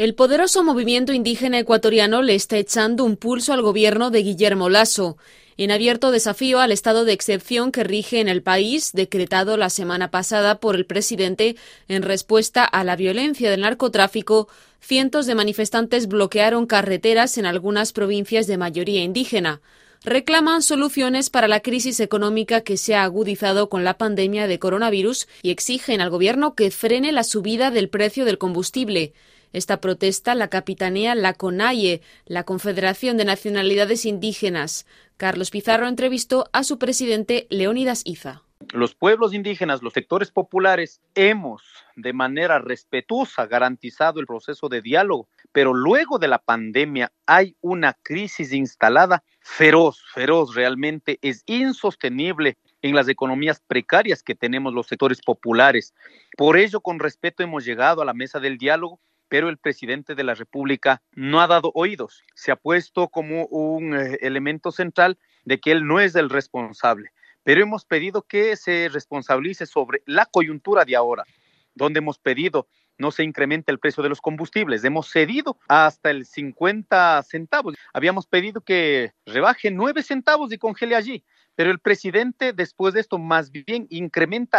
El poderoso movimiento indígena ecuatoriano le está echando un pulso al gobierno de Guillermo Lasso, en abierto desafío al estado de excepción que rige en el país, decretado la semana pasada por el presidente en respuesta a la violencia del narcotráfico. Cientos de manifestantes bloquearon carreteras en algunas provincias de mayoría indígena. Reclaman soluciones para la crisis económica que se ha agudizado con la pandemia de coronavirus y exigen al gobierno que frene la subida del precio del combustible. Esta protesta la capitanea la CONAIE, la Confederación de Nacionalidades Indígenas. Carlos Pizarro entrevistó a su presidente Leónidas Iza. Los pueblos indígenas, los sectores populares, hemos de manera respetuosa garantizado el proceso de diálogo, pero luego de la pandemia hay una crisis instalada feroz, realmente es insostenible en las economías precarias que tenemos los sectores populares. Por ello, con respeto hemos llegado a la mesa del diálogo, pero el presidente de la República no ha dado oídos. Se ha puesto como un elemento central de que él no es el responsable. Pero hemos pedido que se responsabilice sobre la coyuntura de ahora, donde hemos pedido no se incremente el precio de los combustibles. Hemos cedido hasta el 50 centavos. Habíamos pedido que rebaje 9 centavos y congele allí. Pero el presidente, después de esto, más bien incrementa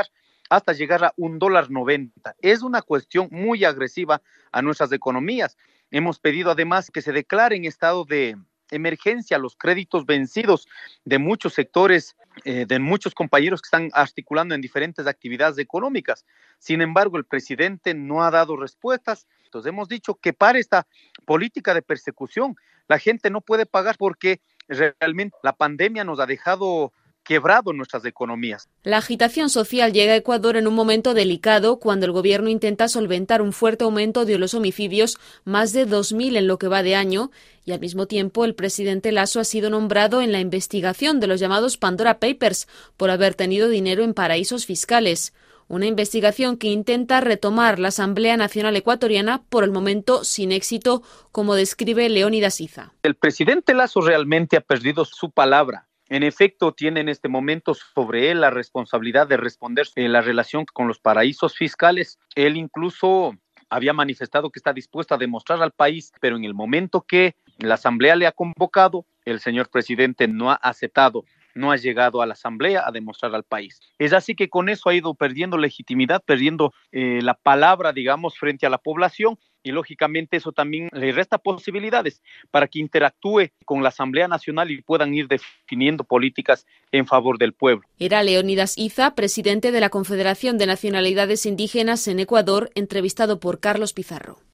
hasta llegar a $1.90. Es una cuestión muy agresiva a nuestras economías. Hemos pedido además que se declare en estado de emergencia los créditos vencidos de muchos sectores, de muchos compañeros que están articulando en diferentes actividades económicas. Sin embargo, el presidente no ha dado respuestas. Entonces hemos dicho que pare esta política de persecución. La gente no puede pagar porque realmente la pandemia nos ha dejado quebrado nuestras economías. La agitación social llega a Ecuador en un momento delicado cuando el gobierno intenta solventar un fuerte aumento de los homicidios, más de 2.000 en lo que va de año, y al mismo tiempo el presidente Lasso ha sido nombrado en la investigación de los llamados Pandora Papers por haber tenido dinero en paraísos fiscales. Una investigación que intenta retomar la Asamblea Nacional Ecuatoriana, por el momento sin éxito, como describe Leónidas Iza. El presidente Lasso realmente ha perdido su palabra. En efecto, tiene en este momento sobre él la responsabilidad de responder en la relación con los paraísos fiscales. Él incluso había manifestado que está dispuesto a demostrar al país, pero en el momento que la Asamblea le ha convocado, el señor presidente no ha aceptado, no ha llegado a la Asamblea a demostrar al país. Es así que con eso ha ido perdiendo legitimidad, perdiendo la palabra, digamos, frente a la población, y lógicamente eso también le resta posibilidades para que interactúe con la Asamblea Nacional y puedan ir definiendo políticas en favor del pueblo. Era Leónidas Iza, presidente de la Confederación de Nacionalidades Indígenas en Ecuador, entrevistado por Carlos Pizarro.